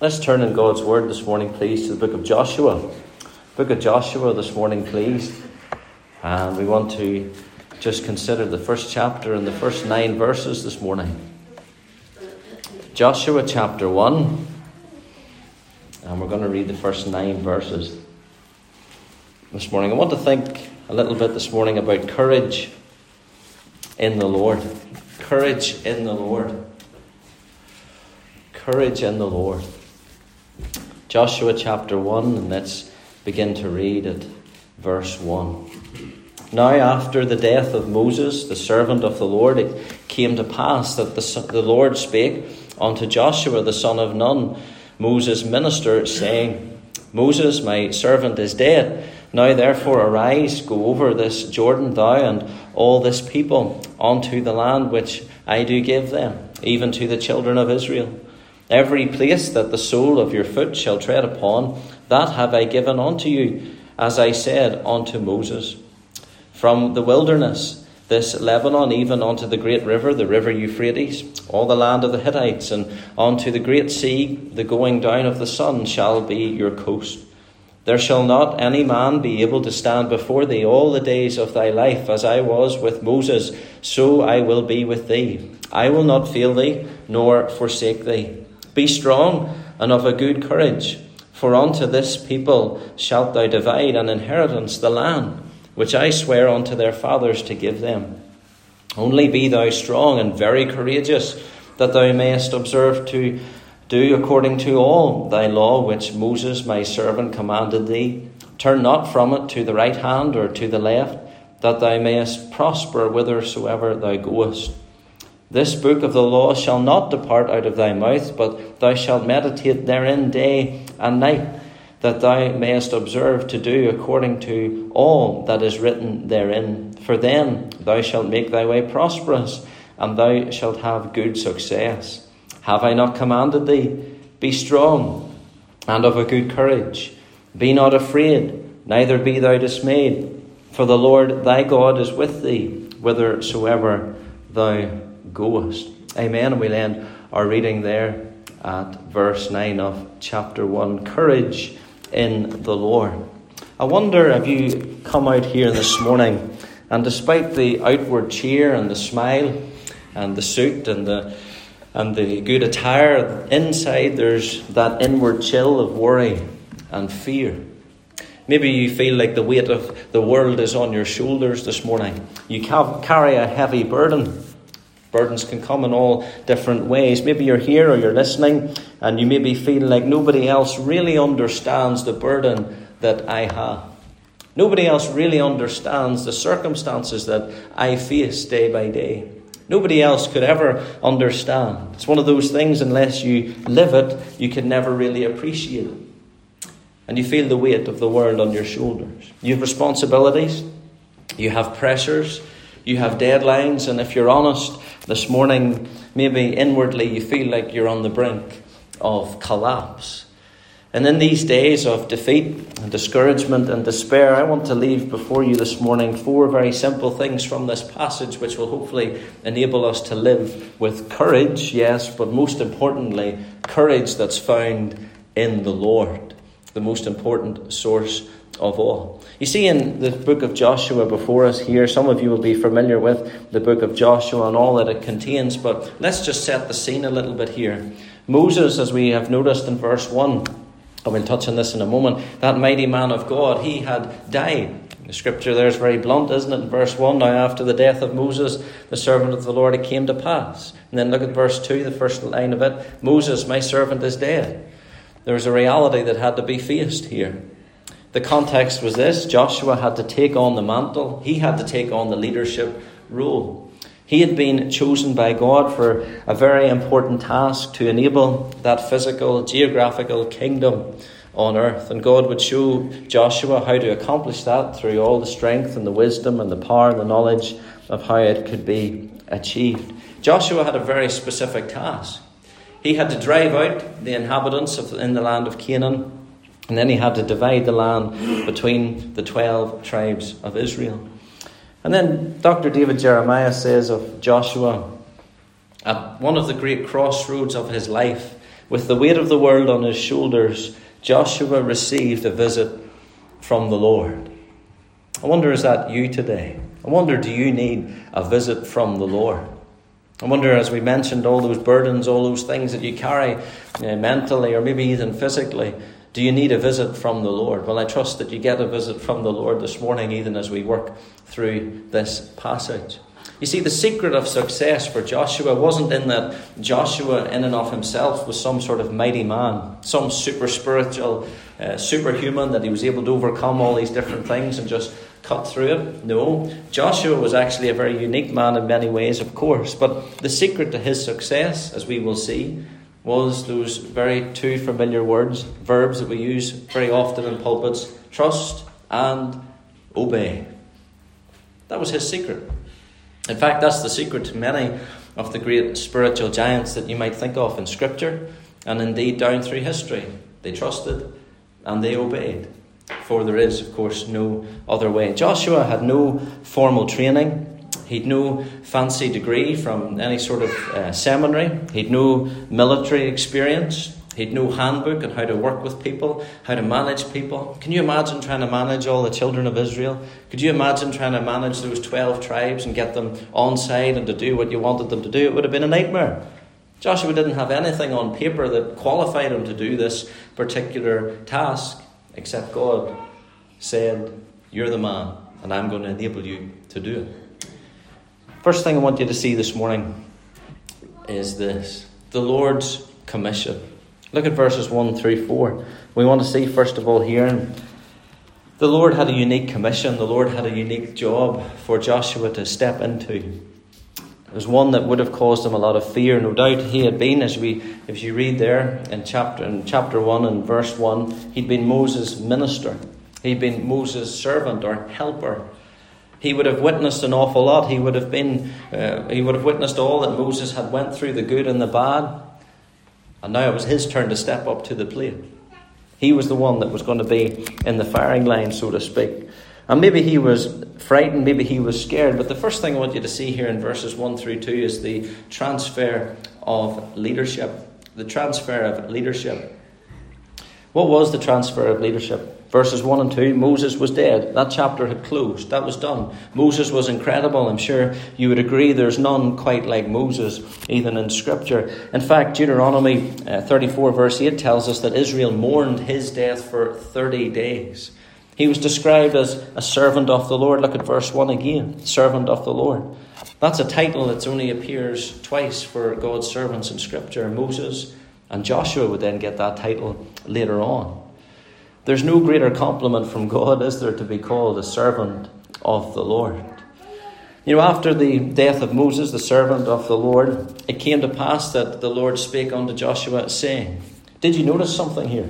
Let's turn in God's Word this morning, please, to the book of Joshua. Book of Joshua this morning, please. And we want to just consider the first chapter and the first 9 verses this morning. Joshua chapter 1. And we're going to read the first 9 verses this morning. I want to think a little bit this morning about courage in the Lord. Courage in the Lord. Courage in the Lord. Joshua chapter 1, and let's begin to read at verse 1. Now after the death of Moses, the servant of the Lord, it came to pass that the Lord spake unto Joshua the son of Nun, Moses' minister, saying, Moses, my servant, is dead. Now therefore arise, go over this Jordan, thou and all this people, unto the land which I do give them, even to the children of Israel. Every place that the sole of your foot shall tread upon, that have I given unto you, as I said unto Moses. From the wilderness, this Lebanon, even unto the great river, the river Euphrates, all the land of the Hittites, and unto the great sea, the going down of the sun, shall be your coast. There shall not any man be able to stand before thee all the days of thy life. As I was with Moses, so I will be with thee. I will not fail thee, nor forsake thee. Be strong and of a good courage, for unto this people shalt thou divide an inheritance, the land, which I swear unto their fathers to give them. Only be thou strong and very courageous, that thou mayest observe to do according to all thy law which Moses my servant commanded thee. Turn not from it to the right hand or to the left, that thou mayest prosper whithersoever thou goest. This book of the law shall not depart out of thy mouth, but thou shalt meditate therein day and night, that thou mayest observe to do according to all that is written therein. For then thou shalt make thy way prosperous, and thou shalt have good success. Have I not commanded thee? Be strong and of a good courage. Be not afraid, neither be thou dismayed. For the Lord thy God is with thee, whithersoever thou goest. Amen. And we'll end our reading there at verse 9 of chapter 1. Courage in the Lord. I wonder if you come out here this morning, and despite the outward cheer and the smile and the suit and the good attire, inside there's that inward chill of worry and fear. Maybe you feel like the weight of the world is on your shoulders this morning. You carry a heavy burden. Burdens can come in all different ways. Maybe you're here or you're listening and you maybe feel like nobody else really understands the burden that I have. Nobody else really understands the circumstances that I face day by day. Nobody else could ever understand. It's one of those things, unless you live it, you can never really appreciate it. And you feel the weight of the world on your shoulders. You have responsibilities. You have pressures. You have deadlines. And if you're honest this morning, maybe inwardly you feel like you're on the brink of collapse. And in these days of defeat and discouragement and despair, I want to leave before you this morning 4 very simple things from this passage, which will hopefully enable us to live with courage, yes, but most importantly, courage that's found in the Lord, the most important source of all. You see, in the book of Joshua before us here, some of you will be familiar with the book of Joshua and all that it contains, but let's just set the scene a little bit here. Moses, as we have noticed in verse 1, and we'll touch on this in a moment, that mighty man of God, he had died. The scripture there is very blunt, isn't it? In verse 1, now after the death of Moses, the servant of the Lord, it came to pass. And then look at verse 2, the first line of it. Moses, my servant, is dead. There was a reality that had to be faced here. The context was this: Joshua had to take on the mantle. He had to take on the leadership role. He had been chosen by God for a very important task to enable that physical, geographical kingdom on earth. And God would show Joshua how to accomplish that through all the strength and the wisdom and the power and the knowledge of how it could be achieved. Joshua had a very specific task. He had to drive out the inhabitants in the land of Canaan, and then he had to divide the land between the 12 tribes of Israel. And then Dr. David Jeremiah says of Joshua, at one of the great crossroads of his life, With the weight of the world on his shoulders, Joshua received a visit from the Lord. I wonder, is that you today? I wonder, do you need a visit from the Lord? I wonder, as we mentioned, all those burdens, all those things that you carry mentally or maybe even physically, do you need a visit from the Lord? Well, I trust that you get a visit from the Lord this morning, even as we work through this passage. You see, the secret of success for Joshua wasn't in that Joshua in and of himself was some sort of mighty man, some super spiritual, superhuman, that he was able to overcome all these different things and just cut through it. No, Joshua was actually a very unique man in many ways, of course. But the secret to his success, as we will see, was those very two familiar verbs that we use very often in pulpits: trust and obey. That was his secret. In fact, that's the secret to many of the great spiritual giants that you might think of in Scripture, and indeed down through history. They trusted and they obeyed, for there is, of course, no other way. Joshua had no formal training. He'd no fancy degree from any sort of seminary. He'd no military experience. He'd no handbook on how to work with people, how to manage people. Can you imagine trying to manage all the children of Israel? Could you imagine trying to manage those 12 tribes and get them on side and to do what you wanted them to do? It would have been a nightmare. Joshua didn't have anything on paper that qualified him to do this particular task, except God said, "You're the man, and I'm going to enable you to do it." First thing I want you to see this morning is this: the Lord's commission. Look at verses 1 through 4. We want to see, first of all, here, the Lord had a unique commission. The Lord had a unique job for Joshua to step into. It was one that would have caused him a lot of fear. No doubt he had been, if you read there in chapter 1 and verse 1, he'd been Moses' minister. He'd been Moses' servant or helper. He would have witnessed an awful lot. He would have witnessed all that Moses had went through, the good and the bad. And now it was his turn to step up to the plate. He was the one that was going to be in the firing line, so to speak. And maybe he was frightened, maybe he was scared. But the first thing I want you to see here in verses 1 through 2 is the transfer of leadership. The transfer of leadership. What was the transfer of leadership? Verses 1 and 2, Moses was dead. That chapter had closed. That was done. Moses was incredible. I'm sure you would agree there's none quite like Moses, even in Scripture. In fact, Deuteronomy 34 verse 8 tells us that Israel mourned his death for 30 days. He was described as a servant of the Lord. Look at verse 1 again. Servant of the Lord. That's a title that only appears twice for God's servants in Scripture. Moses and Joshua would then get that title later on. There's no greater compliment from God, is there, to be called a servant of the Lord. You know, after the death of Moses, the servant of the Lord, it came to pass that the Lord spake unto Joshua, saying, did you notice something here?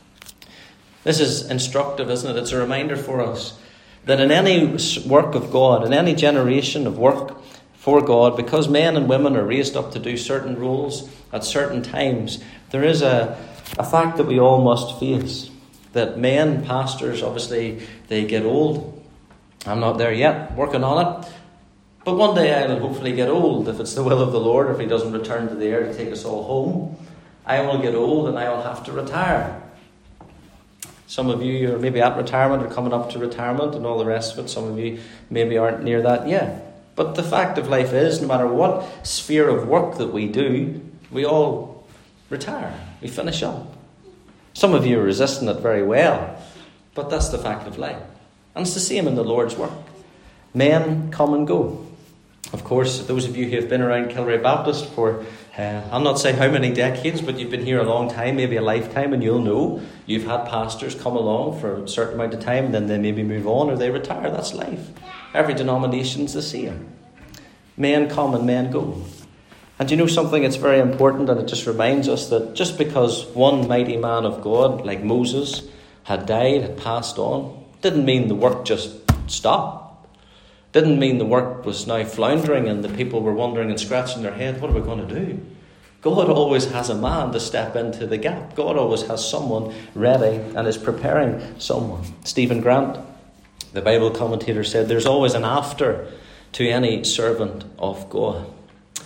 This is instructive, isn't it? It's a reminder for us that in any work of God, in any generation of work for God, because men and women are raised up to do certain roles at certain times, there is a fact that we all must face. That men, pastors, obviously, they get old. I'm not there yet, working on it. But one day I'll hopefully get old, if it's the will of the Lord, if he doesn't return to the air to take us all home. I will get old and I will have to retire. Some of you are maybe at retirement or coming up to retirement and all the rest of it. Some of you maybe aren't near that yet. But the fact of life is, no matter what sphere of work that we do, we all retire. We finish up. Some of you are resisting it very well, but that's the fact of life. And it's the same in the Lord's work. Men come and go. Of course, those of you who have been around Kilray Baptist for, I'll not say how many decades, but you've been here a long time, maybe a lifetime, and you'll know you've had pastors come along for a certain amount of time, and then they maybe move on or they retire. That's life. Every denomination's the same. Men come and men go. And you know something, it's very important, and it just reminds us that just because one mighty man of God, like Moses, had died, had passed on, didn't mean the work just stopped. Didn't mean the work was now floundering and the people were wondering and scratching their head, what are we going to do? God always has a man to step into the gap. God always has someone ready and is preparing someone. Stephen Grant, the Bible commentator, said there's always an after to any servant of God.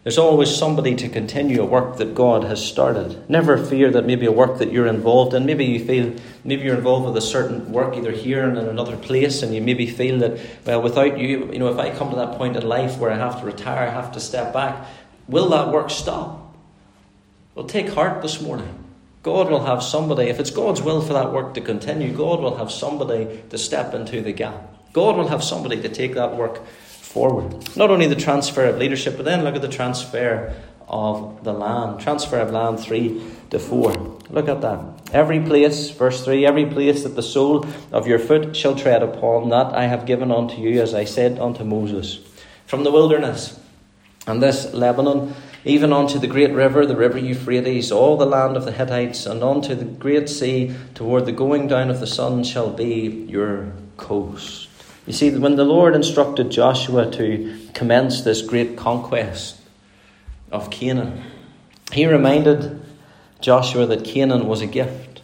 There's always somebody to continue a work that God has started. Never fear that maybe a work that you're involved in, maybe you're involved with a certain work either here and in another place, and you maybe feel that, well, without you, if I come to that point in life where I have to retire, I have to step back, will that work stop? Well, take heart this morning. God will have somebody, if it's God's will for that work to continue, God will have somebody to step into the gap. God will have somebody to take that work forward. Not only the transfer of leadership, but then look at the transfer of the land. Transfer of land 3 to 4. Look at that. Every place, verse 3, every place that the sole of your foot shall tread upon, that I have given unto you, as I said unto Moses. From the wilderness and this Lebanon, even unto the great river, the river Euphrates, all the land of the Hittites, and unto the great sea, toward the going down of the sun shall be your coast. You see, when the Lord instructed Joshua to commence this great conquest of Canaan, he reminded Joshua that Canaan was a gift.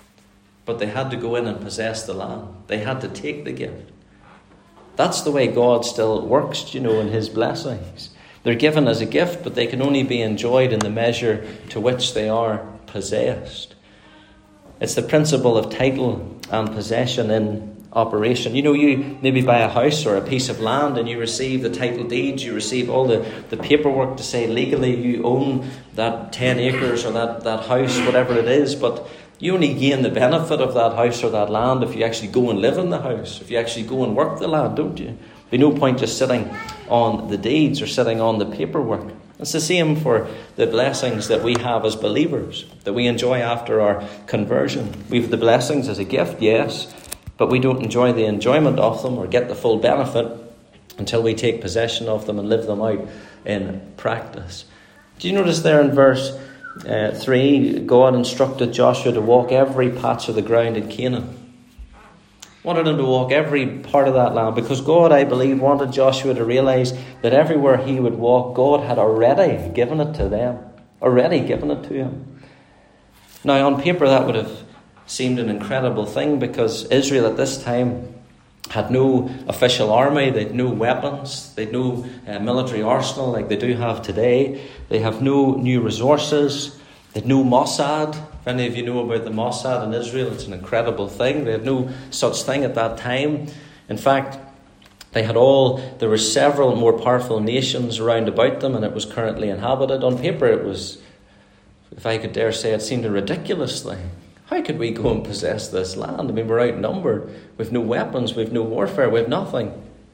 But they had to go in and possess the land. They had to take the gift. That's the way God still works, in his blessings. They're given as a gift, but they can only be enjoyed in the measure to which they are possessed. It's the principle of title and possession in operation. You maybe buy a house or a piece of land and you receive the title deeds, you receive all the paperwork to say legally you own that 10 acres or that house, whatever it is, but you only gain the benefit of that house or that land if you actually go and live in the house, if you actually go and work the land, don't you? There's no point just sitting on the deeds or sitting on the paperwork. It's the same for the blessings that we have as believers, that we enjoy after our conversion. We have the blessings as a gift, yes, but we don't enjoy the enjoyment of them or get the full benefit until we take possession of them and live them out in practice. Do you notice there in verse 3, God instructed Joshua to walk every patch of the ground in Canaan. Wanted him to walk every part of that land because God, I believe, wanted Joshua to realise that everywhere he would walk, God had already given it to them. Already given it to him. Now, on paper, that would have seemed an incredible thing because Israel at this time had no official army, they had no weapons, they had no military arsenal like they do have today. They have no new resources, they had no Mossad. If any of you know about the Mossad in Israel, it's an incredible thing. They had no such thing at that time. In fact, there were several more powerful nations around about them, and it was currently inhabited. On paper, it was, if I could dare say, it seemed a ridiculous thing. How could we go and possess this land? I mean, we're outnumbered. We've no weapons, we've no warfare, we've nothing.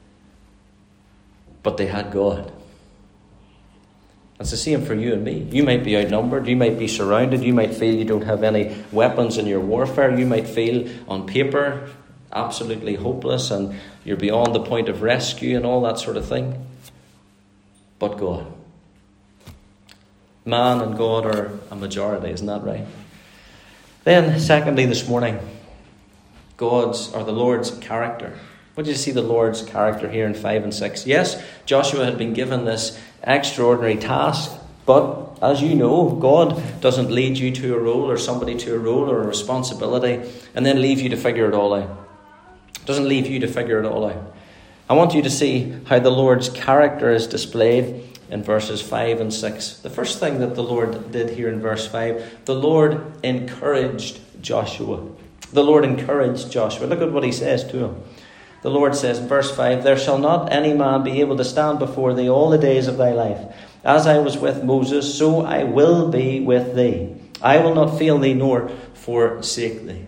But they had God. It's the same for you and me. You might be outnumbered, you might be surrounded, you might feel you don't have any weapons in your warfare, you might feel on paper absolutely hopeless and you're beyond the point of rescue and all that sort of thing. But God. Man and God are a majority, isn't that right? Then, secondly, this morning, the Lord's character. What do you see the Lord's character here in 5 and 6? Yes, Joshua had been given this extraordinary task, but as you know, God doesn't lead you to a role or somebody to a role or a responsibility and then leave you to figure it all out. Doesn't leave you to figure it all out. I want you to see how the Lord's character is displayed in verses 5 and 6. The first thing that the Lord did here in verse 5, the Lord encouraged Joshua. The Lord encouraged Joshua. Look at what he says to him. The Lord says in verse 5, "There shall not any man be able to stand before thee all the days of thy life. As I was with Moses, so I will be with thee. I will not fail thee nor forsake thee."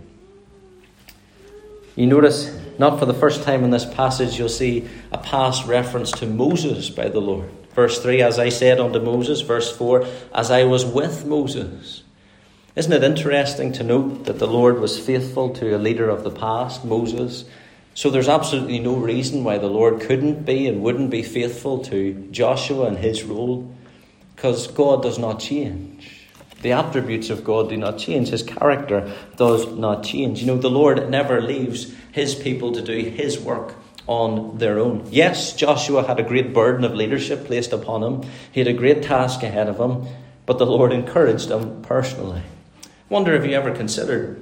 You notice, not for the first time in this passage, you'll see a past reference to Moses by the Lord. Verse 3, "As I said unto Moses." Verse 4, "As I was with Moses." Isn't it interesting to note that the Lord was faithful to a leader of the past, Moses? So there's absolutely no reason why the Lord couldn't be and wouldn't be faithful to Joshua and his role, because God does not change. The attributes of God do not change. His character does not change. The Lord never leaves his people to do his work on their own. Yes, Joshua had a great burden of leadership placed upon him. He had a great task ahead of him, but the Lord encouraged him personally. Wonder if you ever considered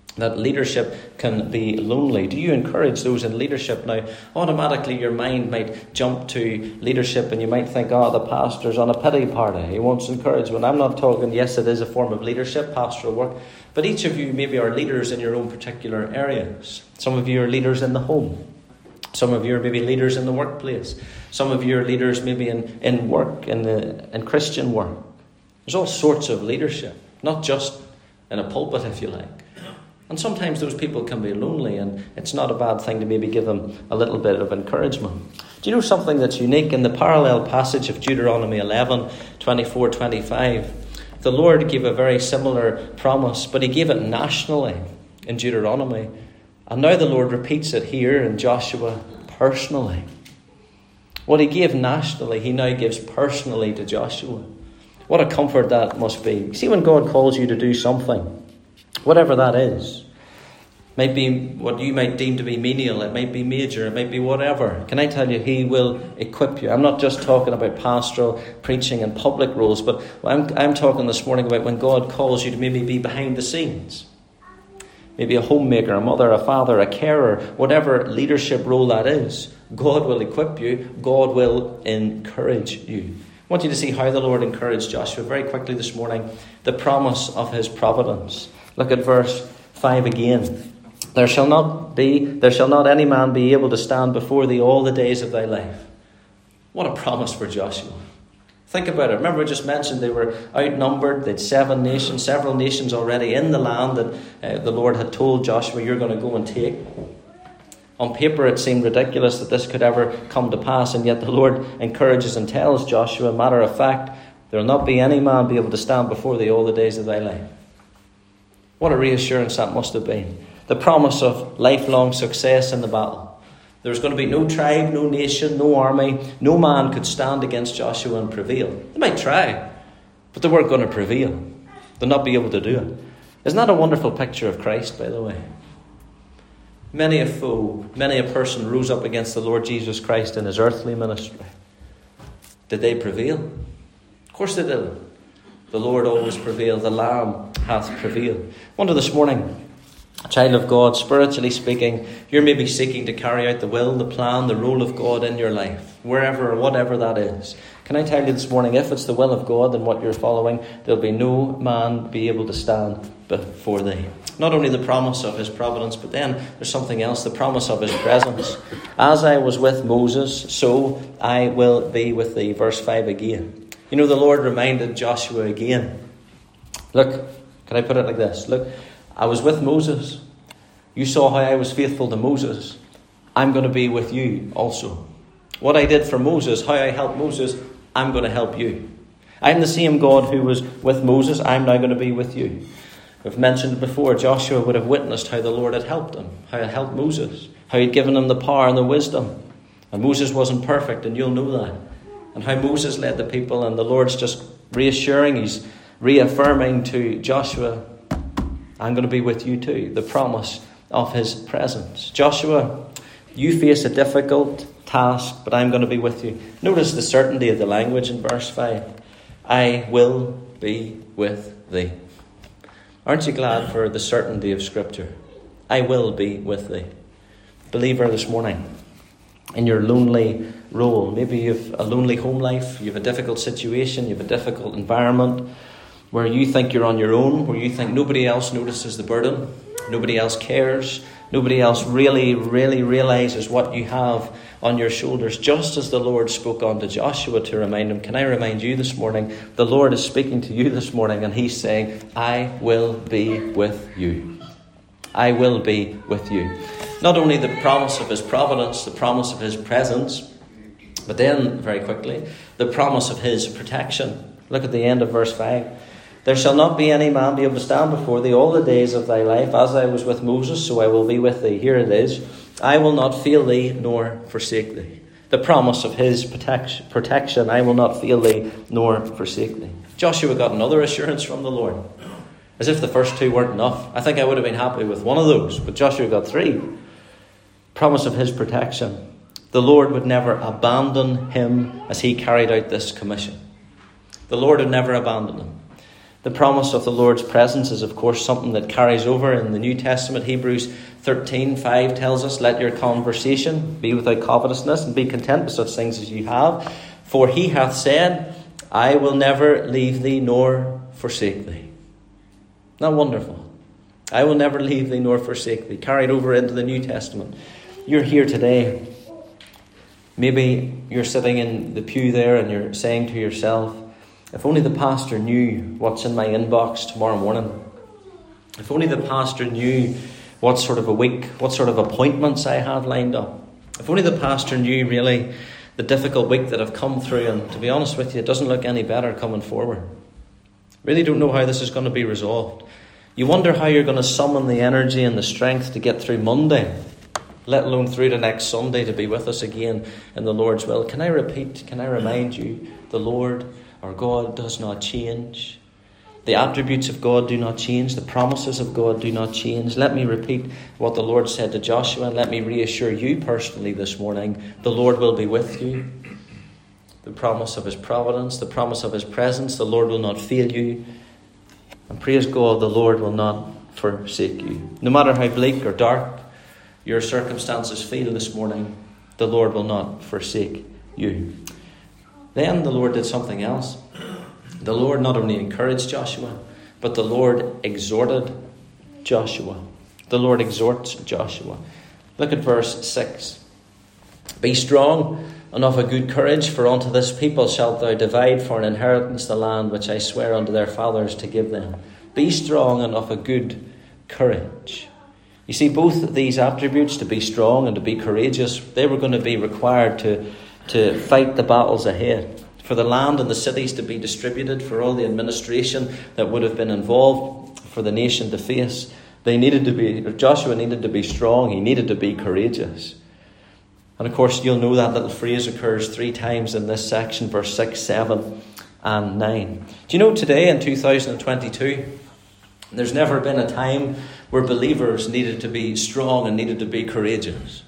that leadership can be lonely. Do you encourage those in leadership? Now, automatically your mind might jump to leadership and you might think, the pastor's on a pity party. He wants encouragement. I'm not talking, yes, it is a form of leadership, pastoral work, but each of you maybe are leaders in your own particular areas. Some of you are leaders in the home. Some of you are maybe leaders in the workplace. Some of you are leaders maybe in work, in Christian work. There's all sorts of leadership, not just in a pulpit, if you like. And sometimes those people can be lonely, and it's not a bad thing to maybe give them a little bit of encouragement. Do you know something that's unique? In the parallel passage of Deuteronomy 11, 24, 25, the Lord gave a very similar promise, but he gave it nationally in Deuteronomy. And now the Lord repeats it here in Joshua personally. What he gave nationally, he now gives personally to Joshua. What a comfort that must be. See, when God calls you to do something, whatever that is, might be what you might deem to be menial, it might be major, it might be whatever. Can I tell you, he will equip you. I'm not just talking about pastoral preaching and public roles, but I'm talking this morning about when God calls you to maybe be behind the scenes. Maybe a homemaker, a mother, a father, a carer, whatever leadership role that is. God will equip you. God will encourage you. I want you to see how the Lord encouraged Joshua very quickly this morning. The promise of his providence. Look at verse 5 again. There shall not any man be able to stand before thee all the days of thy life. What a promise for Joshua. Think about it. Remember, I just mentioned they were outnumbered. They had several nations already in the land that the Lord had told Joshua, you're going to go and take. On paper, it seemed ridiculous that this could ever come to pass, and yet the Lord encourages and tells Joshua, matter of fact, there will not be any man be able to stand before thee all the days of thy life. What a reassurance that must have been. The promise of lifelong success in the battle. There's going to be no tribe, no nation, no army. No man could stand against Joshua and prevail. They might try, but they weren't going to prevail. They'll not be able to do it. Isn't that a wonderful picture of Christ, by the way? Many a foe, many a person rose up against the Lord Jesus Christ in his earthly ministry. Did they prevail? Of course they did. The Lord always prevailed. The Lamb hath prevailed. I wonder this morning, child of God, spiritually speaking, you're maybe seeking to carry out the will, the plan, the role of God in your life, wherever or whatever that is. Can I tell you this morning, if it's the will of God and what you're following, there'll be no man be able to stand before thee. Not only the promise of his providence, but then there's something else, the promise of his presence. As I was with Moses, so I will be with thee. Verse 5 again. You know, the Lord reminded Joshua again. Look, can I put it like this? Look, I was with Moses. You saw how I was faithful to Moses. I'm going to be with you also. What I did for Moses, how I helped Moses, I'm going to help you. I'm the same God who was with Moses. I'm now going to be with you. We've mentioned it before. Joshua would have witnessed how the Lord had helped him, how he had helped Moses, how he'd given him the power and the wisdom. And Moses wasn't perfect, and you'll know that. And how Moses led the people, and the Lord's just reassuring, he's reaffirming to Joshua, I'm going to be with you too. The promise of his presence. Joshua, you face a difficult task, but I'm going to be with you. Notice the certainty of the language in verse 5. I will be with thee. Aren't you glad for the certainty of Scripture? I will be with thee. Believer, this morning, in your lonely role, maybe you have a lonely home life, you have a difficult situation, you have a difficult environment, where you think you're on your own, where you think nobody else notices the burden, nobody else cares, nobody else really realizes what you have on your shoulders. Just as the Lord spoke on to Joshua to remind him, can I remind you this morning, the Lord is speaking to you this morning, and he's saying, I will be with you. I will be with you. Not only the promise of his providence, the promise of his presence, but then, very quickly, the promise of his protection. Look at the end of verse 5. There shall not be any man be able to stand before thee all the days of thy life. As I was with Moses, so I will be with thee. Here it is. I will not fail thee nor forsake thee. The promise of his protection. I will not fail thee nor forsake thee. Joshua got another assurance from the Lord. As if the first two weren't enough. I think I would have been happy with one of those, but Joshua got three. Promise of his protection. The Lord would never abandon him as he carried out this commission. The Lord would never abandon him. The promise of the Lord's presence is, of course, something that carries over in the New Testament. Hebrews 13:5 tells us, "Let your conversation be without covetousness, and be content with such things as you have. For he hath said, I will never leave thee nor forsake thee." Isn't that wonderful? I will never leave thee nor forsake thee. Carried over into the New Testament. You're here today. Maybe you're sitting in the pew there and you're saying to yourself, if only the pastor knew what's in my inbox tomorrow morning. If only the pastor knew what sort of a week, what sort of appointments I have lined up. If only the pastor knew really the difficult week that I've come through. And to be honest with you, it doesn't look any better coming forward. Really don't know how this is going to be resolved. You wonder how you're going to summon the energy and the strength to get through Monday, let alone through the next Sunday to be with us again in the Lord's will. Can I remind you, the Lord, our God, does not change. The attributes of God do not change. The promises of God do not change. Let me repeat what the Lord said to Joshua, and let me reassure you personally this morning, the Lord will be with you. The promise of his providence, the promise of his presence, the Lord will not fail you. And praise God, the Lord will not forsake you. No matter how bleak or dark your circumstances feel this morning, the Lord will not forsake you. Then the Lord did something else. The Lord not only encouraged Joshua, but the Lord exhorted Joshua. The Lord exhorts Joshua. Look at verse 6. "Be strong and of a good courage, for unto this people shalt thou divide for an inheritance the land which I swear unto their fathers to give them." Be strong and of a good courage. You see, both of these attributes, to be strong and to be courageous, they were going to be required to fight the battles ahead. For the land and the cities to be distributed, for all the administration that would have been involved for the nation to face, Joshua needed to be strong, he needed to be courageous. And of course, you'll know that little phrase occurs 3 times in this section, verse 6, 7 and 9. Do you know today in 2022, there's never been a time where believers needed to be strong and needed to be courageous.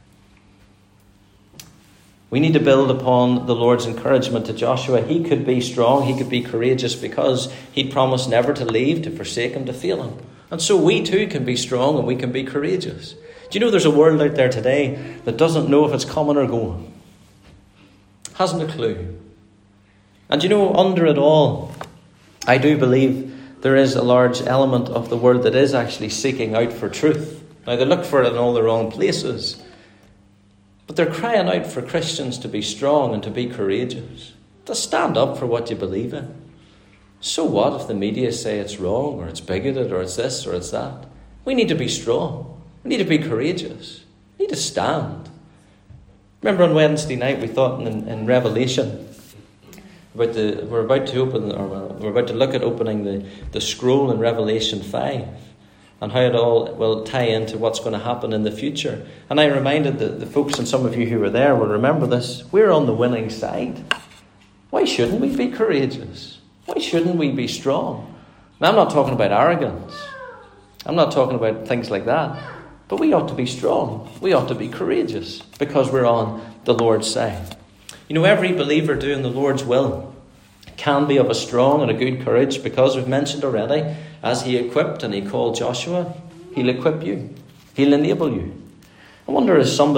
We need to build upon the Lord's encouragement to Joshua. He could be strong, he could be courageous because he promised never to leave, to forsake him, to fail him. And so we too can be strong and we can be courageous. Do you know there's a world out there today that doesn't know if it's coming or going? Hasn't a clue. And you know, under it all, I do believe there is a large element of the world that is actually seeking out for truth. Now, they look for it in all the wrong places. But they're crying out for Christians to be strong and to be courageous, to stand up for what you believe in. So what if the media say it's wrong or it's bigoted or it's this or it's that? We need to be strong. We need to be courageous. We need to stand. Remember on Wednesday night we thought in Revelation about we're about to look at opening the scroll in Revelation 5. And how it all will tie into what's going to happen in the future. And I reminded the folks, and some of you who were there will remember this, we're on the winning side. Why shouldn't we be courageous? Why shouldn't we be strong? Now, I'm not talking about arrogance. I'm not talking about things like that. But we ought to be strong. We ought to be courageous because we're on the Lord's side. You know, every believer doing the Lord's will can be of a strong and a good courage because we've mentioned already, as he equipped and he called Joshua, he'll equip you. He'll enable you. I wonder is the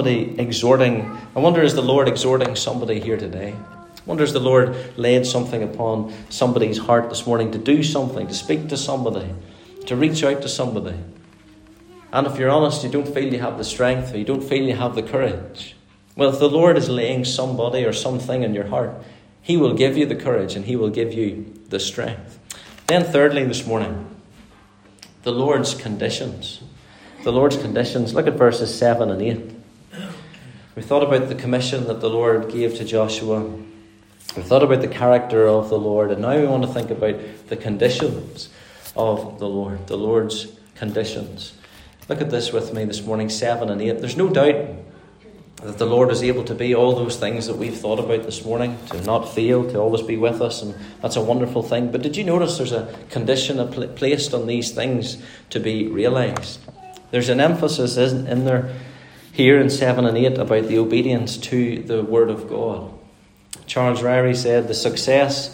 Lord exhorting somebody here today? I wonder is the Lord laid something upon somebody's heart this morning to do something, to speak to somebody, to reach out to somebody. And if you're honest, you don't feel you have the strength or you don't feel you have the courage. Well, if the Lord is laying somebody or something in your heart, he will give you the courage and he will give you the strength. Then thirdly this morning, the Lord's conditions. The Lord's conditions. Look at verses 7 and 8. We thought about the commission that the Lord gave to Joshua. We thought about the character of the Lord. And now we want to think about the conditions of the Lord. The Lord's conditions. Look at this with me this morning, 7 and 8. There's no doubt that the Lord is able to be all those things that we've thought about this morning, to not fail, to always be with us, and that's a wonderful thing. But did you notice there's a condition placed on these things to be realised? There's an emphasis in there here in 7 and 8 about the obedience to the Word of God. Charles Ryrie said the success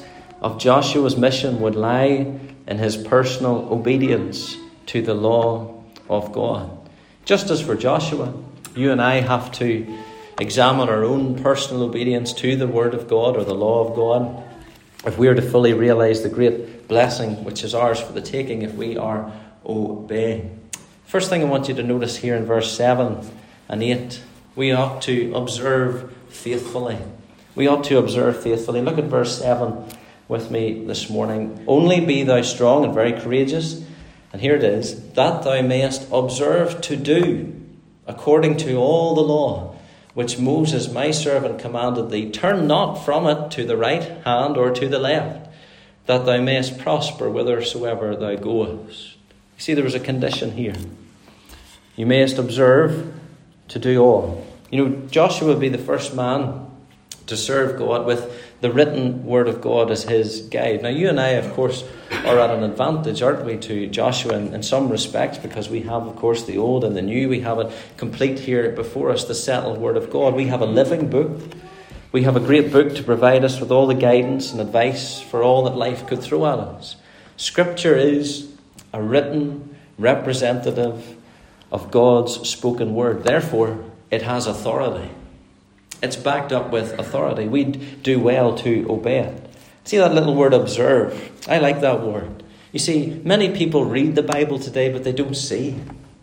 of Joshua's mission would lie in his personal obedience to the law of God. Just as for Joshua, you and I have to examine our own personal obedience to the Word of God or the law of God if we are to fully realise the great blessing which is ours for the taking if we are obeying. First thing I want you to notice here in verse 7 and 8, we ought to observe faithfully. We ought to observe faithfully. Look at verse 7 with me this morning. Only be thou strong and very courageous. And here it is, that thou mayest observe to do according to all the law which Moses my servant commanded thee. Turn not from it to the right hand or to the left, that thou mayest prosper whithersoever thou goest. You see, there was a condition here. You mayest observe to do all. You know, Joshua would be the first man to serve God with the written word of God as his guide. Now, you and I, of course, are at an advantage, aren't we, to Joshua in some respects, because we have, of course, the old and the new. We have it complete here before us, the settled word of God. We have a living book. We have a great book to provide us with all the guidance and advice for all that life could throw at us. Scripture is a written representative of God's spoken word. Therefore, it has authority. It's backed up with authority. We'd do well to obey it. See that little word observe? I like that word. You see, many people read the Bible today, but they don't see.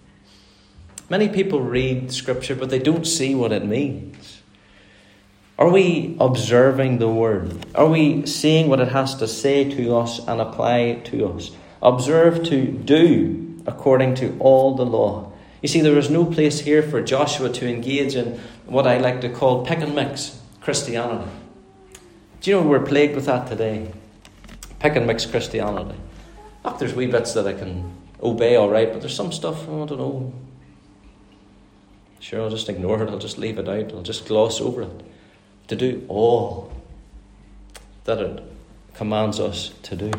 Many people read Scripture, but they don't see what it means. Are we observing the word? Are we seeing what it has to say to us and apply to us? Observe to do according to all the law. You see, there is no place here for Joshua to engage in what I like to call pick and mix Christianity. Do you know we're plagued with that today? Pick and mix Christianity. Look, there's wee bits that I can obey all right, but there's some stuff, I don't know. Sure, I'll just ignore it. I'll just leave it out. I'll just gloss over it. To do all that it commands us to do.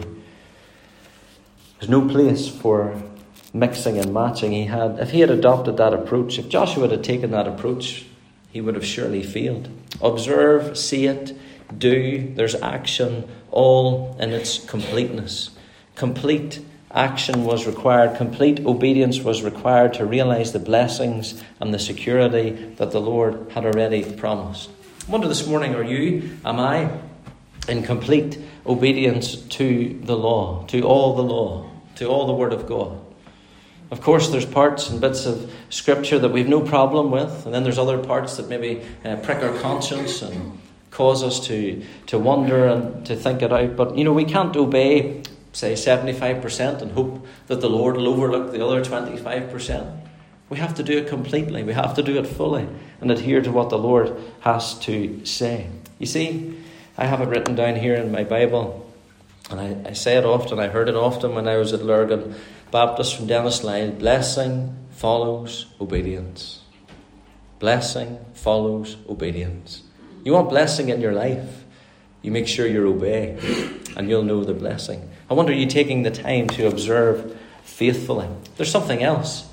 There's no place for mixing and matching. If he had adopted that approach, if Joshua had taken that approach, he would have surely failed. Observe, see it, do. There's action, all in its completeness. Complete action was required. Complete obedience was required to realize the blessings and the security that the Lord had already promised. I wonder this morning, am I in complete obedience to the law, to all the Word of God? Of course, there's parts and bits of Scripture that we've no problem with, and then there's other parts that maybe prick our conscience and cause us to wonder and to think it out. But, we can't obey, say, 75% and hope that the Lord will overlook the other 25%. We have to do it completely. We have to do it fully and adhere to what the Lord has to say. You see, I have it written down here in my Bible, and I say it often. I heard it often when I was at Lurgan Baptist from Dennislyle. Blessing follows obedience. Blessing follows obedience. You want blessing in your life, you make sure you obey, and you'll know the blessing. I wonder, are you taking the time to observe faithfully? There's something else.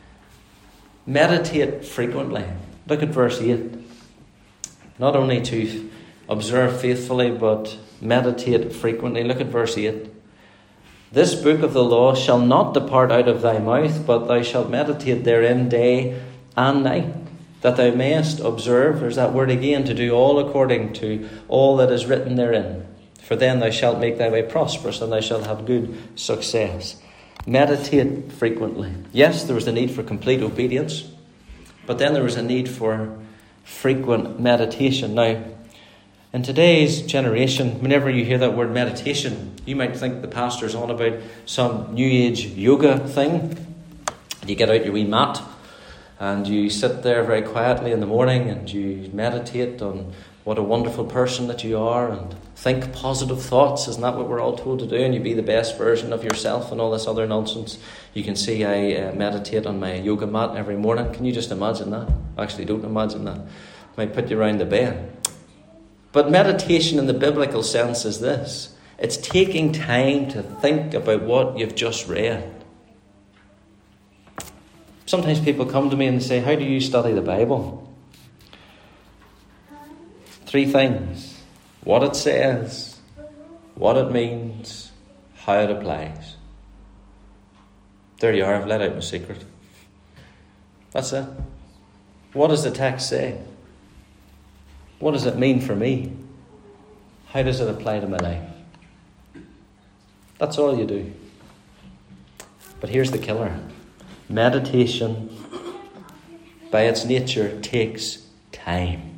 Meditate frequently. Look at verse 8. Not only to observe faithfully, but meditate frequently. Look at verse 8. This book of the law shall not depart out of thy mouth, but thou shalt meditate therein day and night, that thou mayest observe, there's that word again, to do all according to all that is written therein. For then thou shalt make thy way prosperous, and thou shalt have good success. Meditate frequently. Yes, there was a need for complete obedience, but then there was a need for frequent meditation. Now, in today's generation, whenever you hear that word meditation, you might think the pastor's on about some new age yoga thing. You get out your wee mat and you sit there very quietly in the morning and you meditate on what a wonderful person that you are and think positive thoughts. Isn't that what we're all told to do? And you be the best version of yourself and all this other nonsense. You can see I meditate on my yoga mat every morning. Can you just imagine that? Actually, don't imagine that. Might put you around the bed. But meditation in the biblical sense is this. It's taking time to think about what you've just read. Sometimes people come to me and say, how do you study the Bible? 3 things. What it says, what it means, how it applies. There you are, I've let out my secret. That's it. What does the text say? What does it mean for me? How does it apply to my life? That's all you do. But here's the killer. Meditation, by its nature, takes time.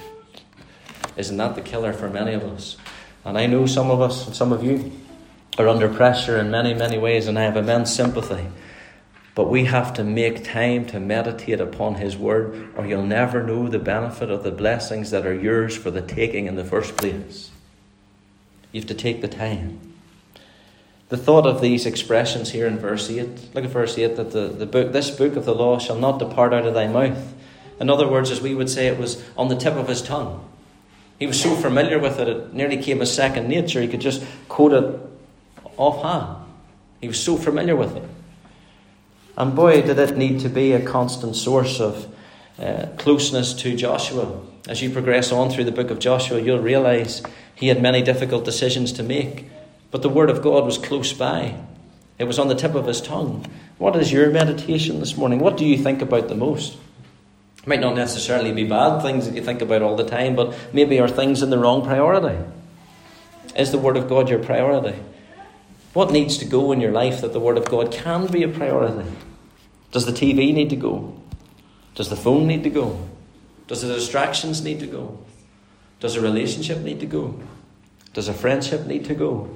Isn't that the killer for many of us? And I know some of us, and some of you, are under pressure in many, many ways, and I have immense sympathy. But we have to make time to meditate upon His Word, or you'll never know the benefit of the blessings that are yours for the taking in the first place. You have to take the time. The thought of these expressions here in verse 8, look at verse 8, that this book of the law shall not depart out of thy mouth. In other words, as we would say, it was on the tip of his tongue. He was so familiar with it, it nearly came as second nature. He could just quote it offhand. He was so familiar with it. And boy, did it need to be a constant source of closeness to Joshua. As you progress on through the book of Joshua, you'll realise he had many difficult decisions to make. But the Word of God was close by. It was on the tip of his tongue. What is your meditation this morning? What do you think about the most? It might not necessarily be bad things that you think about all the time, but maybe are things in the wrong priority. Is the Word of God your priority? What needs to go in your life that the Word of God can be a priority? Does the TV need to go? Does the phone need to go? Does the distractions need to go? Does a relationship need to go? Does a friendship need to go?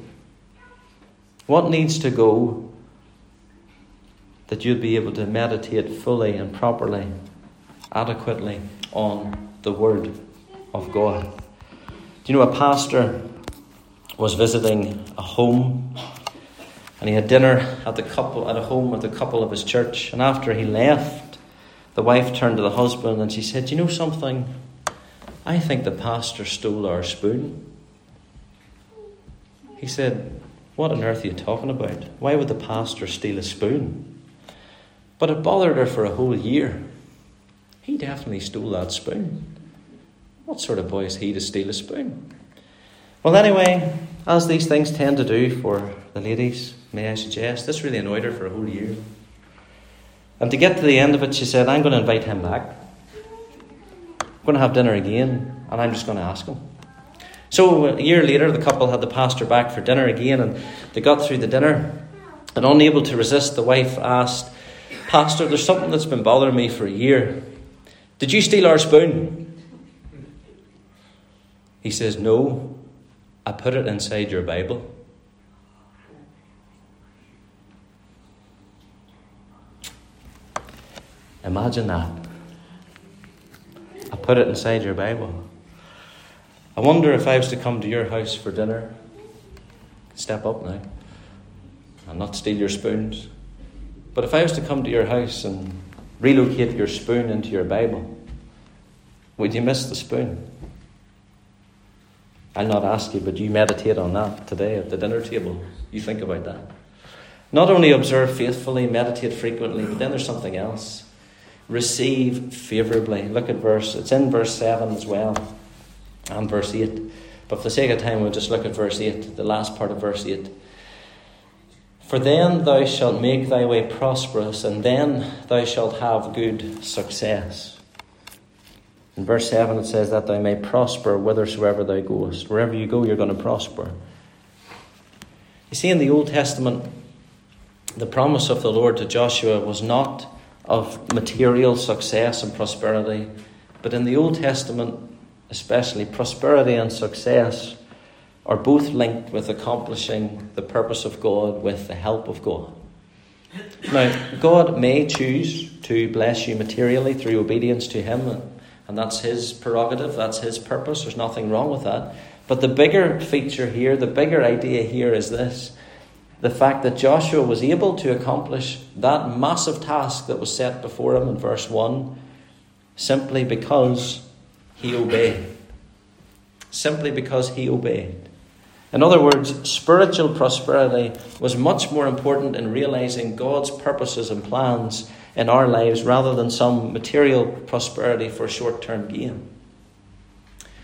What needs to go that you'll be able to meditate fully and properly, adequately on the Word of God? Do you know a pastor was visiting a home, and he had dinner at a home with a couple of his church, and after he left, the wife turned to the husband and she said, "You know something? I think the pastor stole our spoon." He said, "What on earth are you talking about? Why would the pastor steal a spoon?" But it bothered her for a whole year. He definitely stole that spoon. What sort of boy is he to steal a spoon? Well, anyway, as these things tend to do for the ladies, may I suggest, this really annoyed her for a whole year. And to get to the end of it, she said, "I'm going to invite him back. I'm going to have dinner again, and I'm just going to ask him." So a year later, the couple had the pastor back for dinner again, and they got through the dinner. And unable to resist, the wife asked, "Pastor, there's something that's been bothering me for a year. Did you steal our spoon?" He says, "No, I put it inside your Bible." Imagine that. I put it inside your Bible. I wonder if I was to come to your house for dinner, step up now, and not steal your spoons. But if I was to come to your house and relocate your spoon into your Bible, would you miss the spoon? I'll not ask you, but you meditate on that today at the dinner table. You think about that. Not only observe faithfully, meditate frequently, but then there's something else. Receive favourably. Look at it's in verse 7 as well, and verse 8. But for the sake of time, we'll just look at verse 8, the last part of verse 8. "For then thou shalt make thy way prosperous, and then thou shalt have good success." In verse 7 it says that thou may prosper whithersoever thou goest. Wherever you go, you're going to prosper. You see, in the Old Testament, the promise of the Lord to Joshua was not of material success and prosperity, but in the Old Testament especially, prosperity and success are both linked with accomplishing the purpose of God with the help of God. Now, God may choose to bless you materially through obedience to Him, and that's His prerogative, that's His purpose, there's nothing wrong with that. But the bigger feature here, the bigger idea here is this: the fact that Joshua was able to accomplish that massive task that was set before him in verse 1 simply because he obeyed. Simply because he obeyed. In other words, spiritual prosperity was much more important in realizing God's purposes and plans in our lives rather than some material prosperity for short-term gain. Do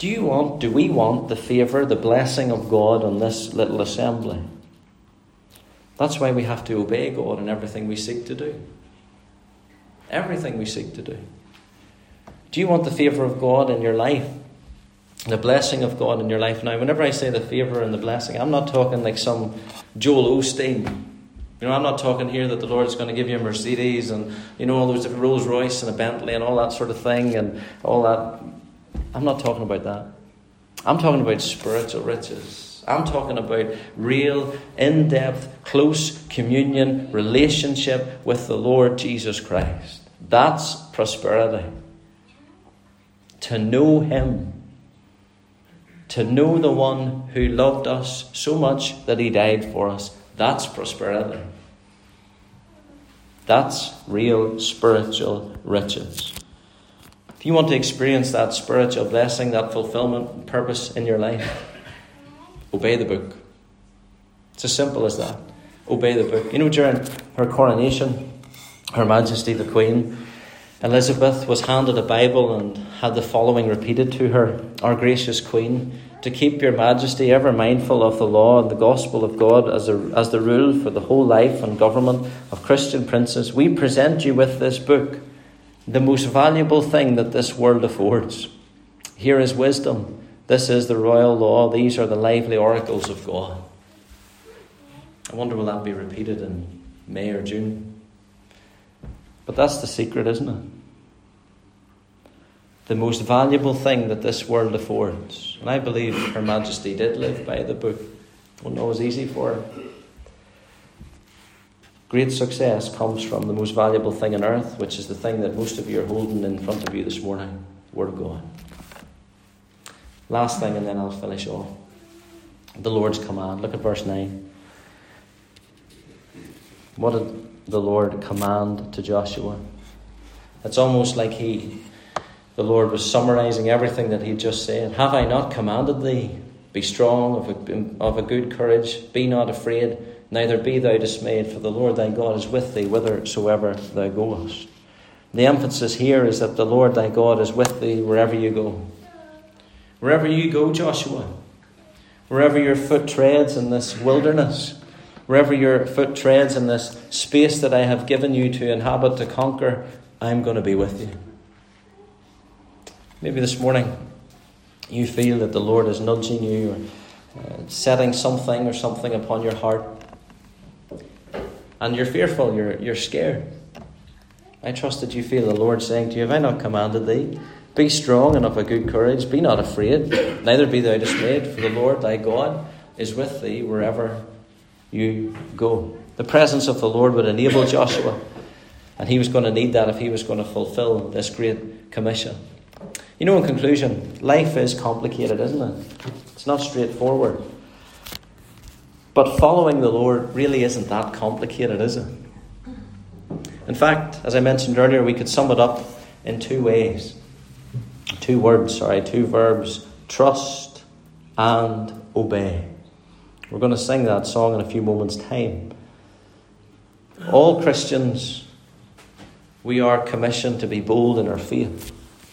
Do we want the favour, the blessing of God on this little assembly? That's why we have to obey God in everything we seek to do. Everything we seek to do. Do you want the favour of God in your life? The blessing of God in your life? Now, whenever I say the favour and the blessing, I'm not talking like some Joel Osteen. I'm not talking here that the Lord's going to give you a Mercedes and, all those different Rolls Royce and a Bentley and all that sort of thing and all that. I'm not talking about that. I'm talking about spiritual riches. I'm talking about real, in-depth, close communion, relationship with the Lord Jesus Christ. That's prosperity. To know Him. To know the one who loved us so much that He died for us. That's prosperity. That's real spiritual riches. If you want to experience that spiritual blessing, that fulfillment and purpose in your life, obey the book. It's as simple as that. Obey the book. During her coronation, Her Majesty the Queen Elizabeth was handed a Bible and had the following repeated to her: Our gracious Queen, to keep your Majesty ever mindful of the law and the gospel of God as the rule for the whole life and government of Christian princes, we present you with this book, the most valuable thing that this world affords. Here is wisdom. This is the royal law. These are the lively oracles of God. I wonder, will that be repeated in May or June? But that's the secret, isn't it? The most valuable thing that this world affords. And I believe Her Majesty did live by the book. I don't know it was easy for her. Great success comes from the most valuable thing on earth, which is the thing that most of you are holding in front of you this morning, the Word of God. Last thing, and then I'll finish off. The Lord's command. Look at verse 9. What did the Lord command to Joshua? It's almost like the Lord was summarising everything that He just said. Have I not commanded thee? Be strong, of a good courage. Be not afraid, neither be thou dismayed, for the Lord thy God is with thee whithersoever thou goest. The emphasis here is that the Lord thy God is with thee wherever you go. Wherever you go, Joshua. Wherever your foot treads in this wilderness. Wherever your foot treads in this space that I have given you to inhabit, to conquer, I'm going to be with you. Maybe this morning you feel that the Lord is nudging you or setting something or something upon your heart. And you're fearful, you're scared. I trust that you feel the Lord saying to you, have I not commanded thee? Be strong and of a good courage. Be not afraid, neither be thou dismayed, for the Lord thy God is with thee wherever you go. The presence of the Lord would enable Joshua, and he was going to need that if he was going to fulfill this great commission. In conclusion, life is complicated, isn't it? It's not straightforward. But following the Lord really isn't that complicated, is it? In fact, as I mentioned earlier, we could sum it up in two ways. Two verbs: trust and obey. We're going to sing that song in a few moments' time. All Christians, we are commissioned to be bold in our faith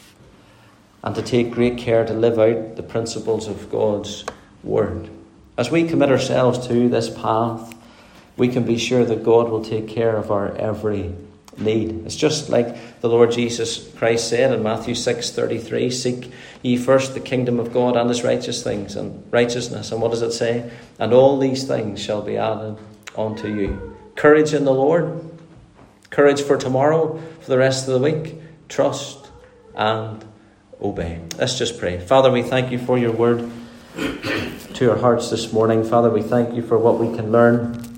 and to take great care to live out the principles of God's Word. As we commit ourselves to this path, we can be sure that God will take care of our every need. It's just like the Lord Jesus Christ said in Matthew 6:33, seek ye first the kingdom of God and His righteousness. And what does it say? And all these things shall be added unto you. Courage in the Lord. Courage for tomorrow, for the rest of the week. Trust and obey. Let's just pray. Father, we thank you for your word to our hearts this morning. Father, we thank you for what we can learn